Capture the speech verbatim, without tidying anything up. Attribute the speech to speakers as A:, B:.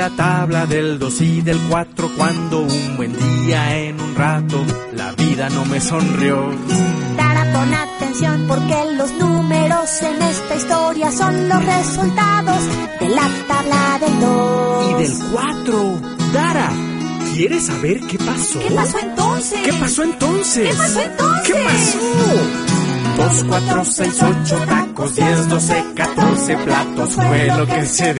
A: la tabla del dos y del cuatro, cuando un buen día en un rato la vida no me sonrió.
B: Dara, pon atención, porque los números en esta historia son los resultados de la tabla del dos
A: y del cuatro. Dara, ¿quieres saber qué pasó?
B: ¿Qué pasó entonces?
A: ¿Qué pasó entonces?
B: ¿Qué pasó entonces?
A: ¿Qué pasó? Dos, cuatro, seis, ocho tacos, diez, doce, catorce platos fue lo que se